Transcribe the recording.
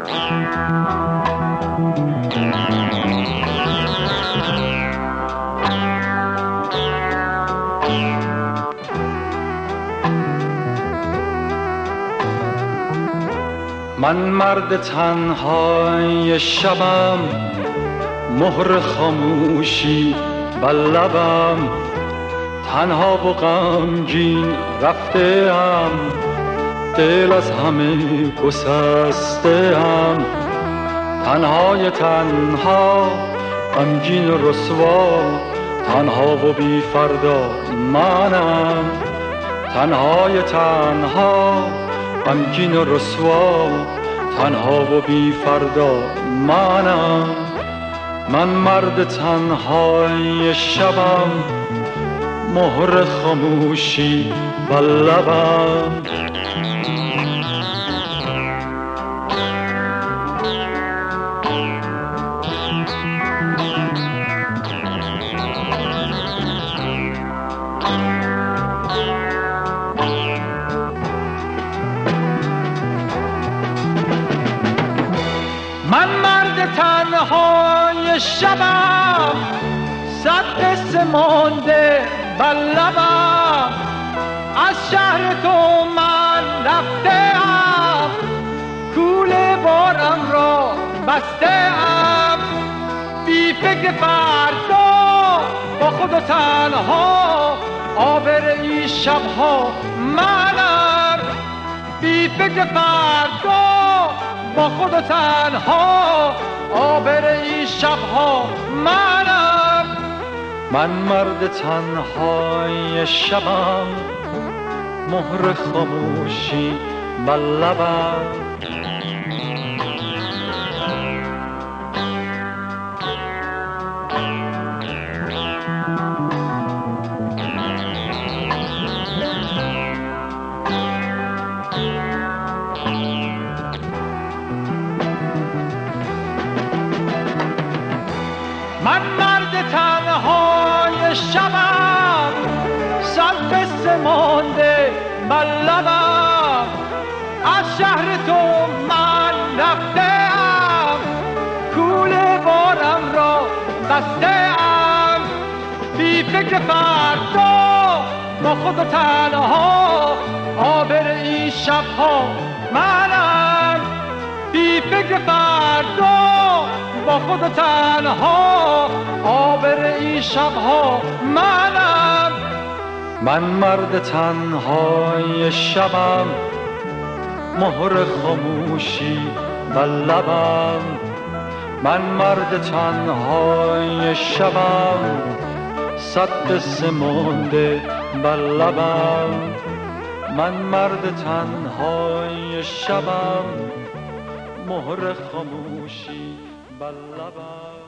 من مرد تنهای شبم، مهر خاموشی بر لبم، تنها و غمگین رفته ام، دل از همه گسسته ام، تنهای تنها غمگین و رسوا، تنها و بی فردا منم، تنهای تنها غمگین و رسوا، تنها و بی فردا منم. من مرد تنهای شبم، مهر خاموشی بر لبم. من مرد تنهای شبم، صد قصه مانده بر لبم، از شهر تو من رفته‌ام، کوله بارم را بسته‌ام، بی فکر فردا با خود و تنها، آبر این شبها منم، بی فکر فردا با خود و تنها، آبر این شبها منم. من مرد تنهای شبم، مهر خاموشی بر لبم. من مرد تنهای شبم، صد قصه مانده بر لبم، از شهر تو من رفته‌ام، کوله بارم را بسته‌ام، بی فکر فردا با خود و تنها، آبر این شبها منم، بی فکر فردا با خود و تنها، آبر این شبها منم. من مرد تنهای شبم، مهر خاموشی بر لبم. من مرد تنهای شبم، صد قصه مانده بر لبم. من مرد تنهای شبم، مهر خاموشی بر لبم.